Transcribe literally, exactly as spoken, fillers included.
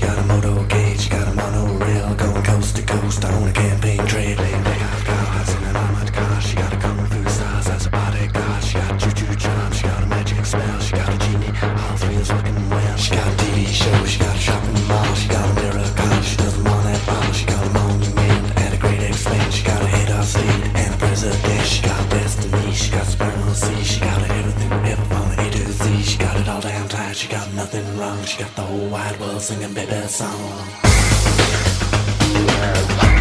got a motorcade, she got a monorail, going coast to coast on a campaign trail. Laying back, I've got a Hudson and I'm at car. She got a kung fu stars as a bodyguard. She got juju charm, she got a magic spell. She got a genie, all three is working well. She got a T V show, she got a shopping mall. She got a mirror car, she doesn't want that ball. She got a monument at a great expense. She got a head of state and a president. She got destiny, she got sparrow sea. She got everything ever from A to Z. She got it all down tight, she got nothing wrong. She got the whole wide world singing baby song.